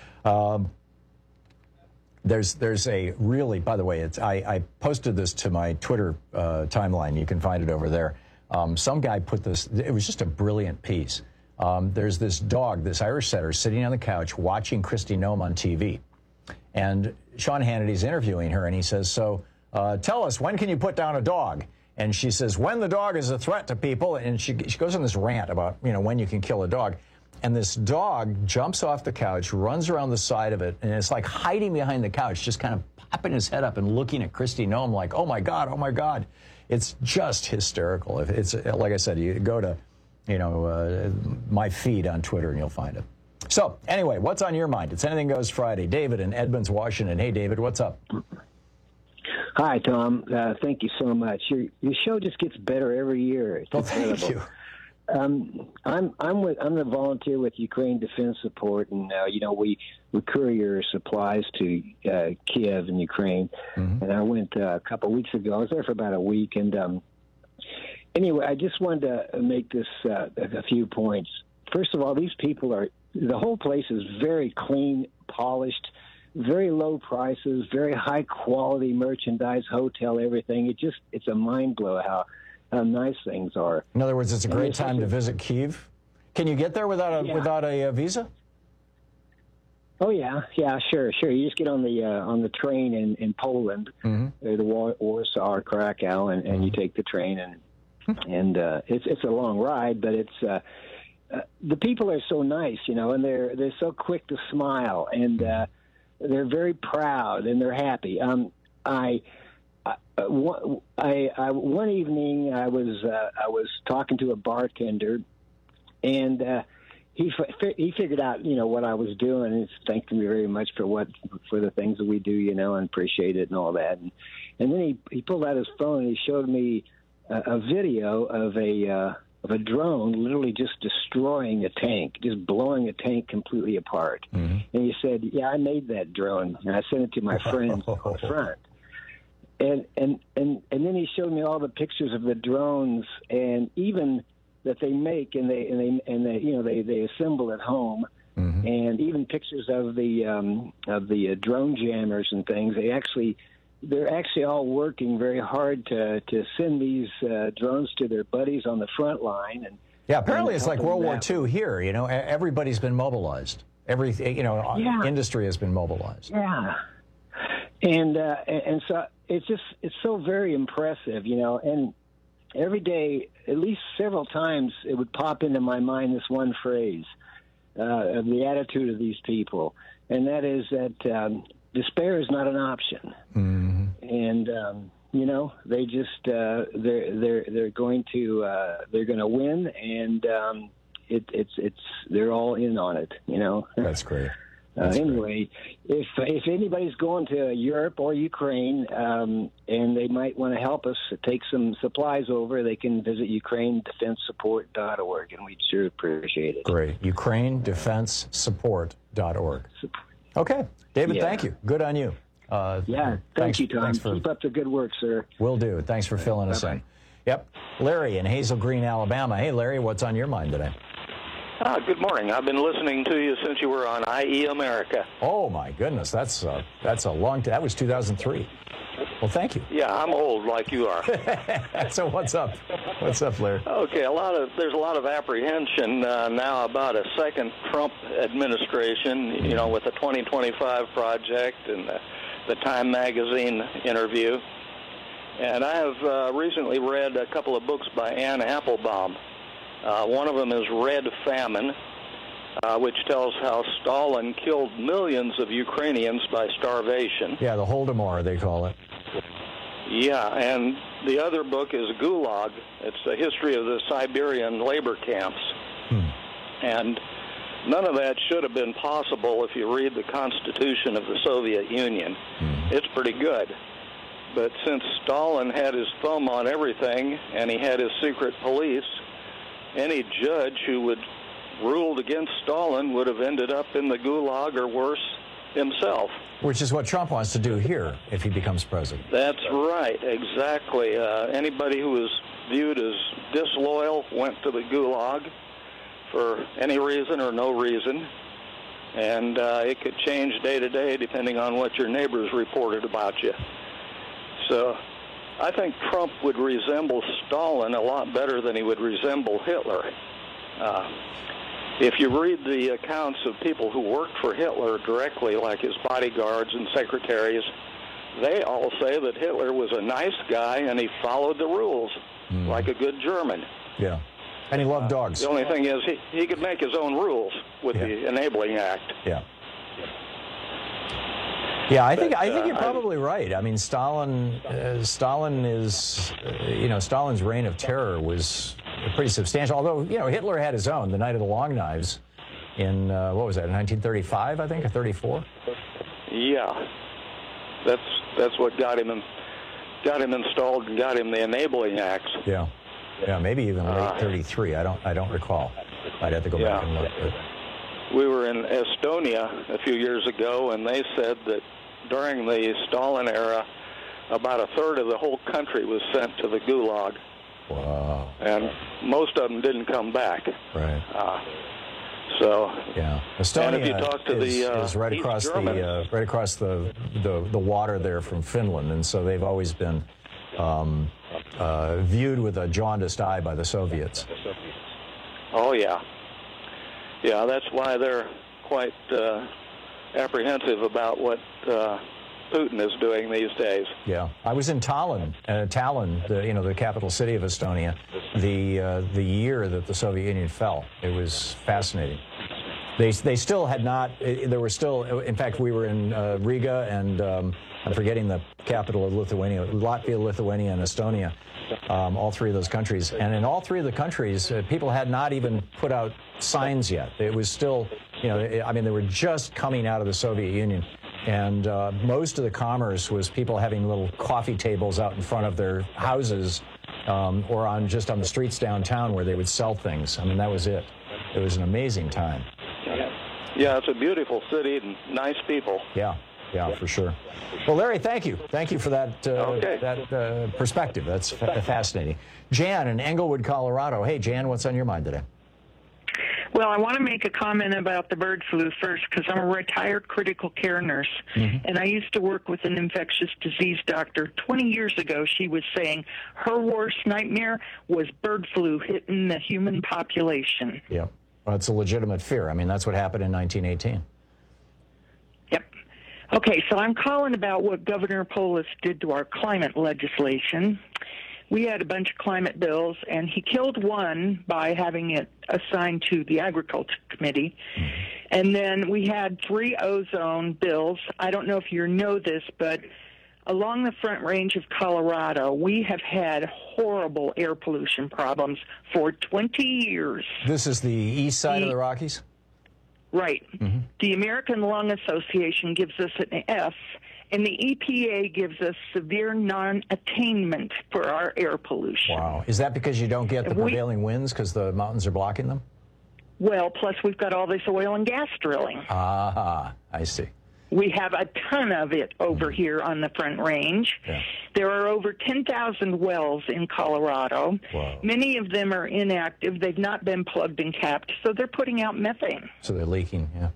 There's a really, by the way, I posted this to my Twitter timeline. You can find it over there. Some guy put this, it was just a brilliant piece. There's this dog, this Irish setter, sitting on the couch watching Kristi Noem on TV. And Sean Hannity's interviewing her, and he says, so tell us, when can you put down a dog? And she says, when the dog is a threat to people. And she goes on this rant about, you know, when you can kill a dog. And this dog jumps off the couch, runs around the side of it, and it's like hiding behind the couch, just kind of popping his head up and looking at Kristi Noem like, oh, my God, oh, my God. It's just hysterical. It's like I said, you go to, you know, my feed on Twitter, and you'll find it. So, anyway, what's on your mind? It's Anything Goes Friday. David in Edmonds, Washington. Hey, David, what's up? Hi, Tom. Thank you so much. Your show just gets better every year. It's thank you. I'm a volunteer with Ukraine Defense Support, and you know, we courier supplies to Kiev in Ukraine. Mm-hmm. And I went a couple of weeks ago. I was there for about a week, and anyway, I just wanted to make this a few points. First of all, these people the whole place is very clean, polished, very low prices, very high quality merchandise, hotel, everything. It's a mind blow how nice things are. In other words, it's a great time to visit Kyiv. Can you get there without a visa? Oh yeah, sure. You just get on the train in Poland, the Warsaw or Krakow, and you take the train, and it's a long ride, but it's the people are so nice, you know, and they're so quick to smile, and they're very proud and they're happy. One evening I was talking to a bartender, and he figured out, you know, what I was doing, and thanked me very much for the things that we do, you know, and appreciate it and all that. And then he pulled out his phone and he showed me a video of a drone literally just destroying a tank, just blowing a tank completely apart. Mm-hmm. And he said, "Yeah, I made that drone, and I sent it to my friends on the front." And then he showed me all the pictures of the drones, and even that they make and they assemble at home, mm-hmm. and even pictures of the drone jammers and things. They're actually all working very hard to send these drones to their buddies on the front line. And yeah, apparently it's like World War II here. You know, everybody's been mobilized. Industry has been mobilized. Yeah, and so it's so very impressive, you know. And every day, at least several times, it would pop into my mind this one phrase: of the attitude of these people, and that is that despair is not an option. Mm-hmm. And you know, they just they're going to win, and it's they're all in on it. You know, that's great. Anyway, if anybody's going to Europe or Ukraine, and they might want to help us take some supplies over, they can visit UkraineDefenseSupport.org, and we'd sure appreciate it. Great. UkraineDefenseSupport.org. Okay, David, thank you. Good on you. Thank you, Tom. Keep up the good work, sir. Will do. Thanks for filling us in. Yep. Larry in Hazel Green, Alabama. Hey, Larry, what's on your mind today? Good morning. I've been listening to you since you were on IE America. Oh, my goodness. That's a long time. That was 2003. Well, thank you. Yeah, I'm old like you are. So what's up? What's up, Larry? Okay, there's a lot of apprehension now about a second Trump administration, you know, with the 2025 project and the Time Magazine interview. And I have recently read a couple of books by Anne Applebaum. One of them is Red Famine, which tells how Stalin killed millions of Ukrainians by starvation. Yeah, the Holodomor, they call it. Yeah, and the other book is Gulag. It's a history of the Siberian labor camps. And none of that should have been possible if you read the Constitution of the Soviet Union. It's pretty good. But since Stalin had his thumb on everything and he had his secret police, any judge who would ruled against Stalin would have ended up in the Gulag or worse himself. Which is what Trump wants to do here if he becomes president. That's right, exactly. Anybody who was viewed as disloyal went to the Gulag for any reason or no reason. And it could change day to day depending on what your neighbors reported about you. So I think Trump would resemble Stalin a lot better than he would resemble Hitler. If you read the accounts of people who worked for Hitler directly, like his bodyguards and secretaries, they all say that Hitler was a nice guy and he followed the rules like a good German. Yeah. And he loved dogs. The only thing is he could make his own rules with the Enabling Act. Yeah. Yeah, I think you're probably right. I mean, Stalin is, Stalin's reign of terror was pretty substantial. Although, Hitler had his own, the Night of the Long Knives, in what was that, 1935, I think, or 34. Yeah, that's what got him installed and got him the Enabling Acts. Yeah, maybe even late 33. I don't recall. I'd have to go back and look. We were in Estonia a few years ago, and they said that during the Stalin era, about a third of the whole country was sent to the Gulag. Wow. And most of them didn't come back. Right. Yeah. Estonia and if you talk to is right across the water there from Finland, and so they've always been viewed with a jaundiced eye by the Soviets. Oh, yeah. Yeah, that's why they're quite apprehensive about what Putin is doing these days. Yeah, I was in Tallinn, the capital city of Estonia, the year that the Soviet Union fell. It was fascinating. They still had not. There were still. In fact, we were in Riga, and I'm forgetting the capital of Lithuania, Latvia, Lithuania, and Estonia. All three of those countries, and in all three of the countries, people had not even put out signs yet. It was still, they were just coming out of the Soviet Union, and most of the commerce was people having little coffee tables out in front of their houses, or just on the streets downtown where they would sell things. I mean, that was it. It was an amazing time. Yeah, it's a beautiful city and nice people. Yeah, for sure. Well, Larry, thank you. Thank you for that perspective. That's fascinating. Jan in Englewood, Colorado. Hey, Jan, what's on your mind today? Well, I want to make a comment about the bird flu first, because I'm a retired critical care nurse, and I used to work with an infectious disease doctor. 20 years ago, she was saying her worst nightmare was bird flu hitting the human population. Yeah, well, it's a legitimate fear. I mean, that's what happened in 1918. Okay, so I'm calling about what Governor Polis did to our climate legislation. we had a bunch of climate bills, and he killed one by having it assigned to the Agriculture Committee. And then we had 3 ozone bills. I don't know if you know this, but along the Front Range of Colorado, we have had horrible air pollution problems for 20 years. This is the east side of the Rockies? Right. Mm-hmm. The American Lung Association gives us an F, and the EPA gives us severe non-attainment for our air pollution. Wow. Is that because you don't get the prevailing winds because the mountains are blocking them? Well, plus we've got all this oil and gas drilling. Ah, I see. We have a ton of it over here on the Front Range. Yeah. There are over 10,000 wells in Colorado. Wow. Many of them are inactive. They've not been plugged and capped, so they're putting out methane. So they're leaking, yeah.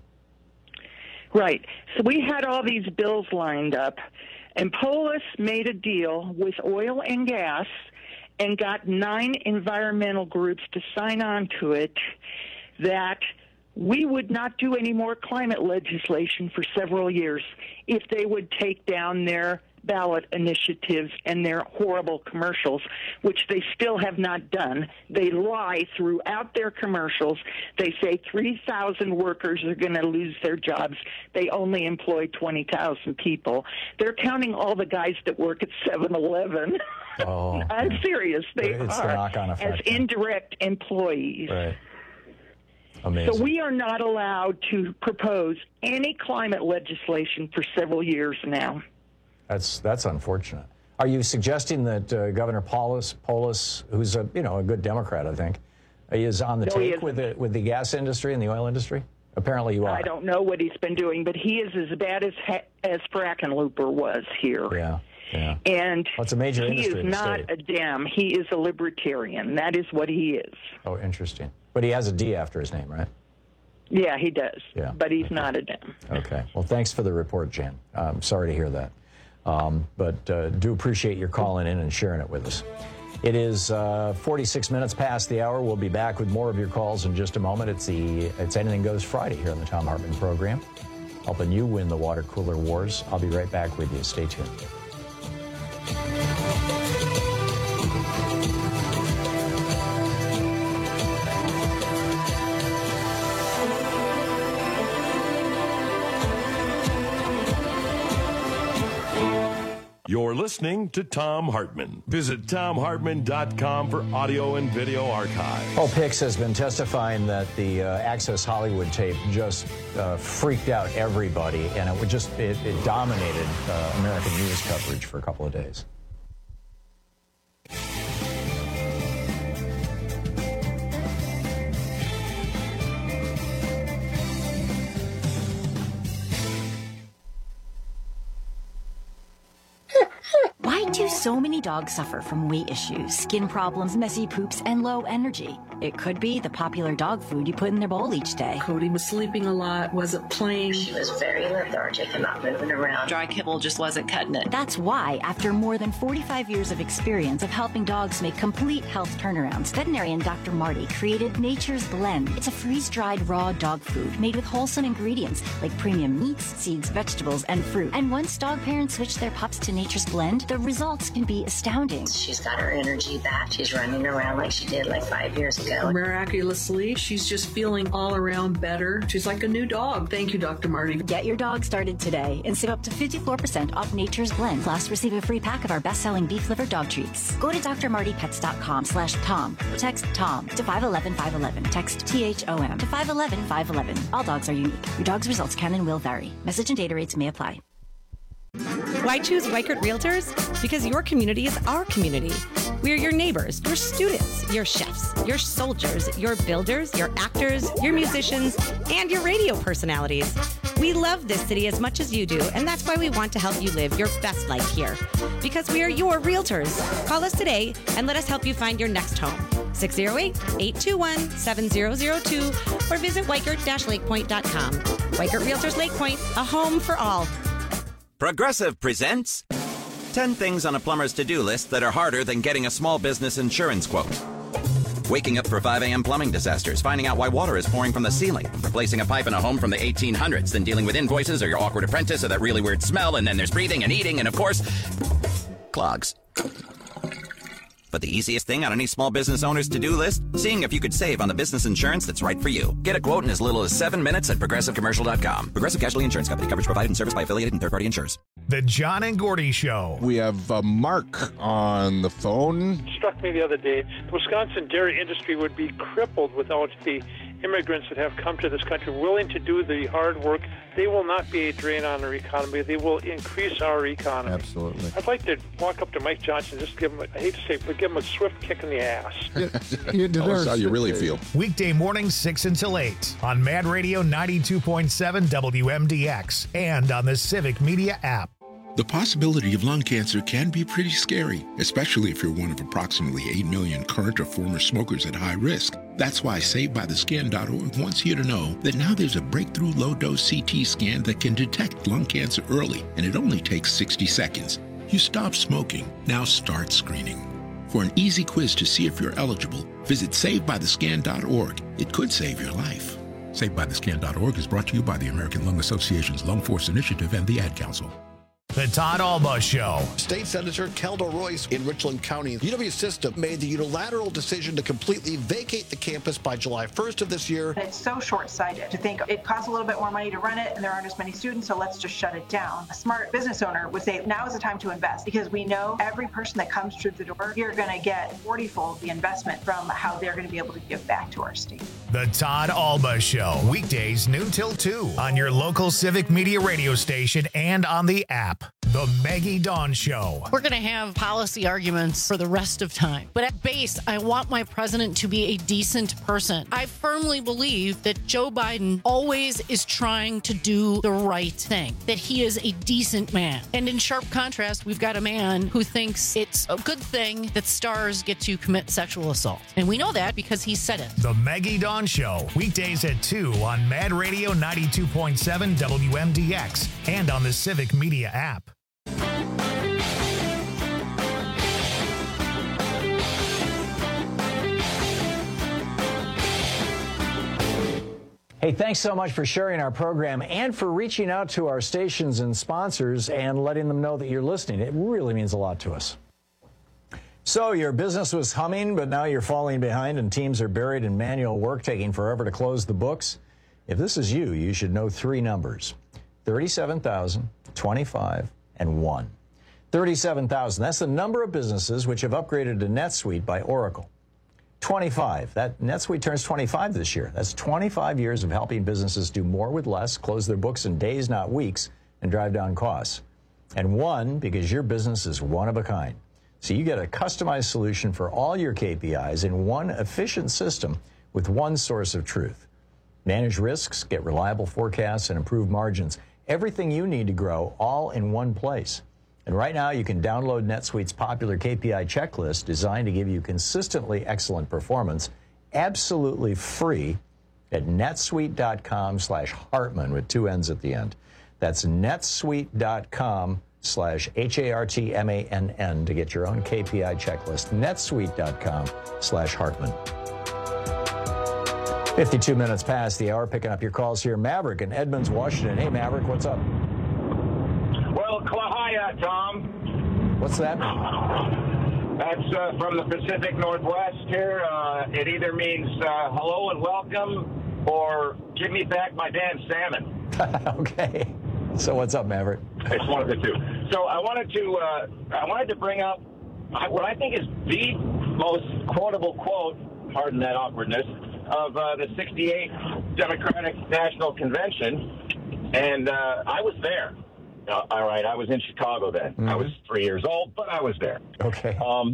Right. So we had all these bills lined up, and Polis made a deal with oil and gas and got 9 environmental groups to sign on to it that we would not do any more climate legislation for several years if they would take down their ballot initiatives and their horrible commercials, which they still have not done. They lie throughout their commercials. They say 3,000 workers are going to lose their jobs. They only employ 20,000 people. They're counting all the guys that work at 7-Eleven. Oh, I'm serious. They it's are the knock-on effect, as indirect employees. Right. Amazing. So we are not allowed to propose any climate legislation for several years now. That's unfortunate. Are you suggesting that Governor Polis, who's a good Democrat, I think, is on the take with the gas industry and the oil industry? Apparently, you are. I don't know what he's been doing, but he is as bad as Frackenlooper was here. Yeah. Yeah. And it's a major industry he is in the not state. a Dem. He is a libertarian. That is what he is. Oh, interesting. But he has a D after his name, right? Yeah, he does. Yeah. But he's not a Dem. Okay. Well, thanks for the report, Jan. I'm sorry to hear that. But do appreciate your calling in and sharing it with us. It is 46 minutes past the hour. We'll be back with more of your calls in just a moment. It's Anything Goes Friday here on the Thom Hartmann program, helping you win the water cooler wars. I'll be right back with you. Stay tuned. You're listening to Thom Hartmann. Visit ThomHartmann.com for audio and video archive. Paul Pix has been testifying that the Access Hollywood tape just freaked out everybody, and it dominated American news coverage for a couple of days. Why do so many dogs suffer from weight issues, skin problems, messy poops, and low energy? It could be the popular dog food you put in their bowl each day. Cody was sleeping a lot, wasn't playing. She was very lethargic and not moving around. Dry kibble just wasn't cutting it. That's why, after more than 45 years of experience of helping dogs make complete health turnarounds, veterinarian Dr. Marty created Nature's Blend. It's a freeze-dried raw dog food made with wholesome ingredients like premium meats, seeds, vegetables, and fruit. And once dog parents switch their pups to Nature's Blend, the results can be astounding. She's got her energy back. She's running around like she did like 5 years ago. Miraculously, she's just feeling all around better. She's like a new dog. Thank you, Dr. Marty. Get your dog started today and save up to 54% off Nature's Blend. Plus, receive a free pack of our best-selling beef liver dog treats. Go to drmartypets.com/Tom. Text Tom to 511-511. Text THOM to 511-511. All dogs are unique. Your dog's results can and will vary. Message and data rates may apply. Why choose Weichert Realtors? Because your community is our community. We are your neighbors, your students, your chefs, your soldiers, your builders, your actors, your musicians, and your radio personalities. We love this city as much as you do, and that's why we want to help you live your best life here. Because we are your realtors. Call us today and let us help you find your next home. 608-821-7002 or visit Weichert-LakePoint.com. Weichert Realtors Lake Point, a home for all. Progressive presents 10 things on a plumber's to-do list that are harder than getting a small business insurance quote. Waking up for 5 a.m. plumbing disasters, finding out why water is pouring from the ceiling, replacing a pipe in a home from the 1800s, then dealing with invoices or your awkward apprentice or that really weird smell, and then there's breathing and eating and, of course, clogs. But the easiest thing on any small business owner's to-do list? Seeing if you could save on the business insurance that's right for you. Get a quote in as little as 7 minutes at ProgressiveCommercial.com. Progressive Casualty Insurance Company. Coverage provided and serviced by affiliated and third-party insurers. The John and Gordy Show. We have Mark on the phone. It struck me the other day, the Wisconsin dairy industry would be crippled without the immigrants that have come to this country willing to do the hard work. They will not be a drain on our economy. They will increase our economy. Absolutely. I'd like to walk up to Mike Johnson and just give him, I hate to say it, but give him a swift kick in the ass. Tell us how you really feel. Weekday mornings 6 until 8 on Mad Radio 92.7 WMDX and on the Civic Media app. The possibility of lung cancer can be pretty scary, especially if you're one of approximately 8 million current or former smokers at high risk. That's why SaveByTheScan.org wants you to know that now there's a breakthrough low-dose CT scan that can detect lung cancer early, and it only takes 60 seconds. You stop smoking, now start screening. For an easy quiz to see if you're eligible, visit SaveByTheScan.org. It could save your life. SaveByTheScan.org is brought to you by the American Lung Association's Lung Force Initiative and the Ad Council. The Todd Alba Show. State Senator Kelda Royce in Richland County. UW System made the unilateral decision to completely vacate the campus by July 1st of this year. It's so short-sighted to think it costs a little bit more money to run it and there aren't as many students, so let's just shut it down. A smart business owner would say now is the time to invest because we know every person that comes through the door, you're going to get 40-fold the investment from how they're going to be able to give back to our state. The Todd Alba Show. Weekdays noon till 2 on your local Civic Media radio station and on the app. The Maggie Dawn Show. We're going to have policy arguments for the rest of time. But at base, I want my president to be a decent person. I firmly believe that Joe Biden always is trying to do the right thing, that he is a decent man. And in sharp contrast, we've got a man who thinks it's a good thing that stars get to commit sexual assault. And we know that because he said it. The Maggie Dawn Show. Weekdays at 2 on Mad Radio 92.7 WMDX and on the Civic Media app. Hey, thanks so much for sharing our program and for reaching out to our stations and sponsors and letting them know that you're listening. It really means a lot to us. So your business was humming, but now you're falling behind and teams are buried in manual work, taking forever to close the books. If this is you, you should know 3 numbers: 37,000, 25, and 1. 37,000, that's the number of businesses which have upgraded to NetSuite by Oracle. 25, that NetSuite turns 25 this year. That's 25 years of helping businesses do more with less, close their books in days, not weeks, and drive down costs. And 1, because your business is one of a kind. So you get a customized solution for all your KPIs in one efficient system with one source of truth. Manage risks, get reliable forecasts, and improve margins. Everything you need to grow, all in one place. And right now, you can download NetSuite's popular KPI checklist designed to give you consistently excellent performance, absolutely free at netsuite.com/Hartmann with 2 N's at the end. That's netsuite.com/HARTMANN to get your own KPI checklist. netsuite.com/Hartmann. 52 minutes past the hour, picking up your calls here. Maverick in Edmonds, Washington. Hey, Maverick, what's up? Well, Klahaya, Tom. What's that? That's from the Pacific Northwest here. It either means hello and welcome or give me back my damn salmon. Okay. So what's up, Maverick? It's one of the two. So I wanted to bring up what I think is the most quotable quote, pardon that awkwardness, of the 68th Democratic National Convention. And I was there. All right, I was in Chicago then. I was 3 years old, but I was there. Okay. Do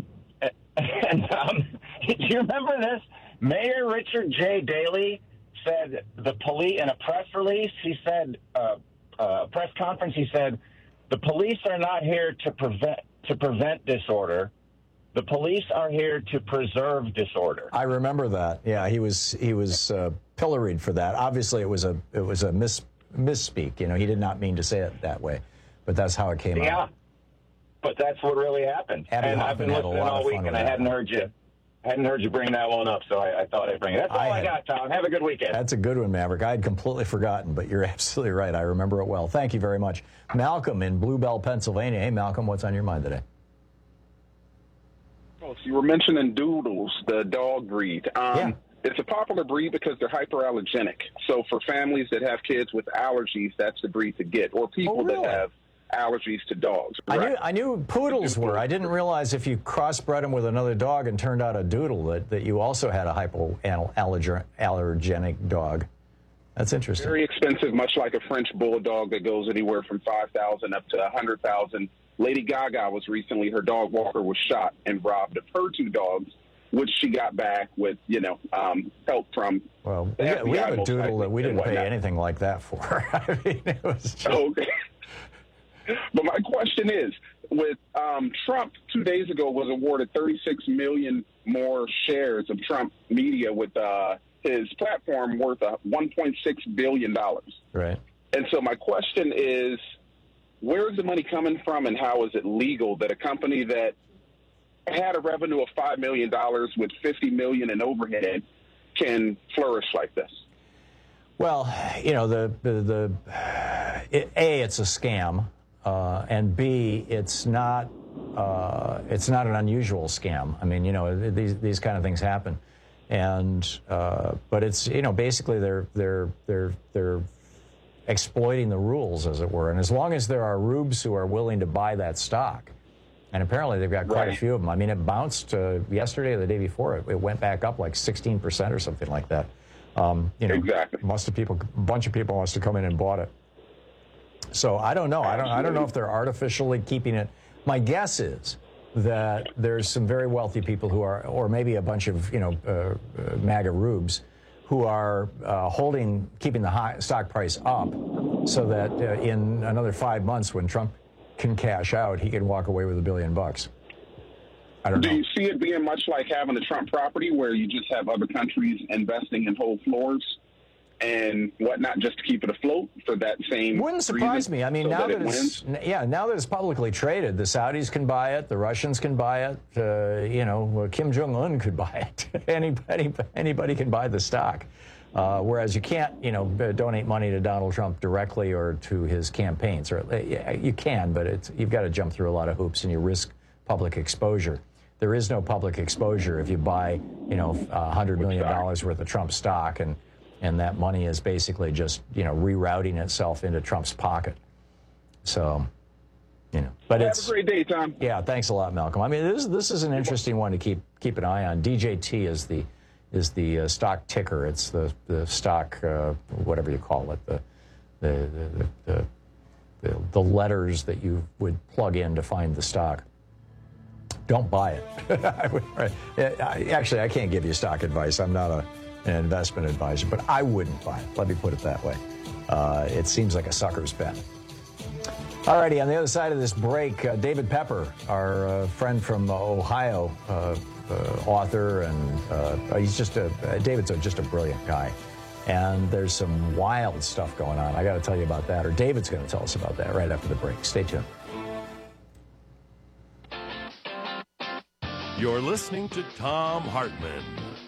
you remember this? Mayor Richard J. Daley said the police, in a press release, he said, a press conference, he said, the police are not here to prevent disorder. The police are here to preserve disorder. I remember that. Yeah, he was pilloried for that. Obviously, it was a misspeak. You know, he did not mean to say it that way, but that's how it came out. Yeah, but that's what really happened. And I've been listening all week, and I hadn't heard you bring that one up, so I thought I'd bring it. That's all I got, Tom. Have a good weekend. That's a good one, Maverick. I had completely forgotten, but you're absolutely right. I remember it well. Thank you very much. Malcolm in Bluebell, Pennsylvania. Hey, Malcolm, what's on your mind today? Well, else. You were mentioning Doodles, the dog breed. It's a popular breed because they're hyperallergenic. So for families that have kids with allergies, that's the breed to get, or people that have allergies to dogs. Right. I knew poodles were. I didn't realize if you crossbred them with another dog and turned out a doodle that you also had a hypoallergenic dog. That's interesting. Very expensive, much like a French bulldog that goes anywhere from $5,000 up to $100,000. Lady Gaga was recently, her dog Walker was shot and robbed of her 2 dogs, which she got back with, help from. Well, we have a doodle that we didn't pay anything like that for. I mean, it was just... Okay. But my question is, with Trump 2 days ago was awarded 36 million more shares of Trump Media with his platform worth $1.6 billion. Right. And so my question is, where is the money coming from, and how is it legal that a company that had a revenue of $5 million with $50 million in overhead can flourish like this? Well, it's a scam. And B, it's not an unusual scam. I mean, these kind of things happen, and but it's basically they're exploiting the rules, as it were. And as long as there are rubes who are willing to buy that stock, and apparently they've got quite a few of them. I mean, it bounced yesterday or the day before. It went back up like 16% or something like that. Exactly. A bunch of people must have come in and bought it. So I don't know. I don't know if they're artificially keeping it. My guess is that there's some very wealthy people who are, or maybe a bunch of MAGA rubes who are keeping the stock price up, so that in another 5 months, when Trump can cash out, he can walk away with $1 billion. I don't know. Do you see it being much like having a Trump property, where you just have other countries investing in whole floors and whatnot, just to keep it afloat for that same Wouldn't surprise me. I mean, now that it's publicly traded, the Saudis can buy it, the Russians can buy it, Kim Jong-un could buy it. Anybody can buy the stock. Whereas you can't, donate money to Donald Trump directly or to his campaigns. Or you can, but you've got to jump through a lot of hoops, and you risk public exposure. There is no public exposure if you buy, $100 million worth of Trump stock, and that money is basically just, rerouting itself into Trump's pocket. So, but have a great day, Tom. Yeah, thanks a lot, Malcolm. I mean, this is an interesting one to keep an eye on. DJT is the stock ticker. It's the stock, whatever you call it, the letters that you would plug in to find the stock. Don't buy it. Actually, I can't give you stock advice. I'm not an investment advisor, but I wouldn't buy it. Let me put it that way. It seems like a sucker's bet. All righty, on the other side of this break, David Pepper, our friend from Ohio, author, and he's David's just a brilliant guy. And there's some wild stuff going on. I got to tell you about that, or David's going to tell us about that right after the break. Stay tuned. You're listening to Thom Hartmann.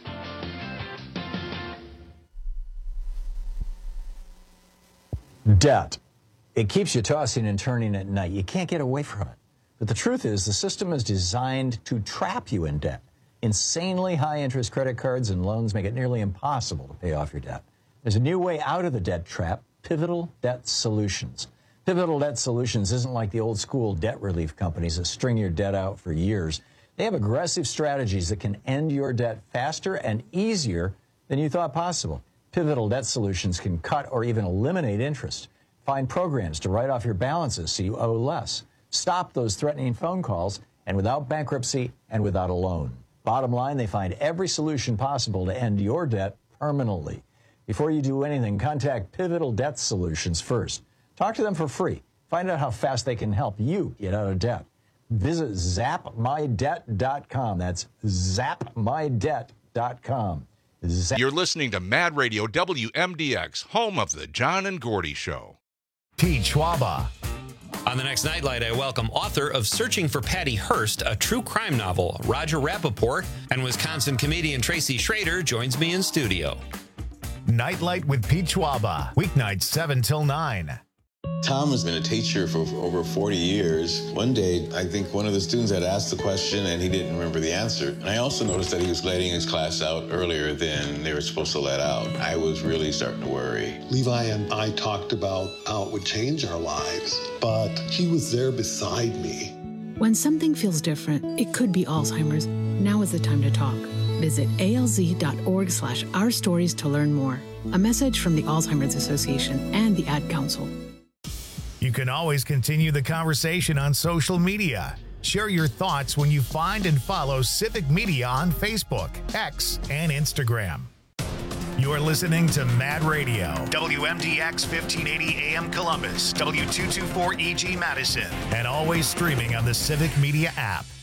Debt. It keeps you tossing and turning at night. You can't get away from it. But the truth is, the system is designed to trap you in debt. Insanely high-interest credit cards and loans make it nearly impossible to pay off your debt. There's a new way out of the debt trap: Pivotal Debt Solutions. Pivotal Debt Solutions isn't like the old-school debt relief companies that string your debt out for years. They have aggressive strategies that can end your debt faster and easier than you thought possible. Pivotal Debt Solutions can cut or even eliminate interest. Find programs to write off your balances so you owe less. Stop those threatening phone calls, and without bankruptcy and without a loan. Bottom line, they find every solution possible to end your debt permanently. Before you do anything, contact Pivotal Debt Solutions first. Talk to them for free. Find out how fast they can help you get out of debt. Visit zapmydebt.com. That's zapmydebt.com. You're listening to Mad Radio WMDX, home of the John and Gordy Show. Pete Schwaba. On the next Nightlight, I welcome author of Searching for Patty Hearst, a true crime novel, Roger Rappaport, and Wisconsin comedian Tracy Schrader joins me in studio. Nightlight with Pete Schwaba, weeknights 7 till 9. Tom has been a teacher for over 40 years. One day, I think one of the students had asked the question and he didn't remember the answer. And I also noticed that he was letting his class out earlier than they were supposed to let out. I was really starting to worry. Levi and I talked about how it would change our lives, but he was there beside me. When something feels different, it could be Alzheimer's. Now is the time to talk. Visit alz.org/ourstories to learn more. A message from the Alzheimer's Association and the Ad Council. You can always continue the conversation on social media. Share your thoughts when you find and follow Civic Media on Facebook, X, and Instagram. You're listening to Mad Radio, WMDX 1580 AM Columbus, W224EG Madison, and always streaming on the Civic Media app.